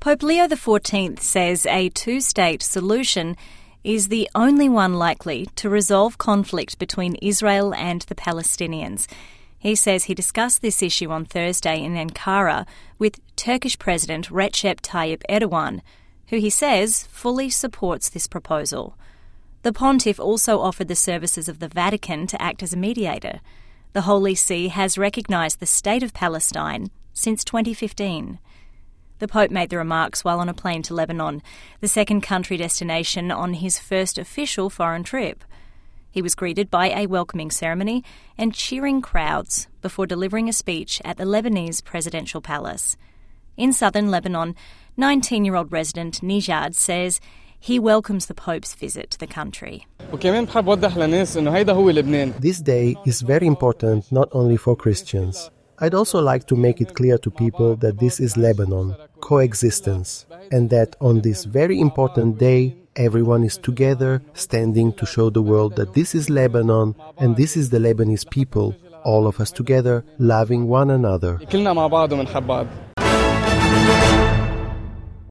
Pope Leo XIV says a two-state solution is the only one likely to resolve conflict between Israel and the Palestinians. He says he discussed this issue on Thursday in Ankara with Turkish President Recep Tayyip Erdogan, who he says fully supports this proposal. The pontiff also offered the services of the Vatican to act as a mediator. The Holy See has recognised the State of Palestine since 2015. The Pope made the remarks while on a plane to Lebanon, the second country destination on his first official foreign trip. He was greeted by a welcoming ceremony and cheering crowds before delivering a speech at the Lebanese presidential palace. In southern Lebanon, 19-year-old resident Nijad says he welcomes the Pope's visit to the country. This day is very important not only for Christians. I'd also like to make it clear to people that this is Lebanon, coexistence, and that on this very important day, everyone is together, standing to show the world that this is Lebanon and this is the Lebanese people, all of us together, loving one another.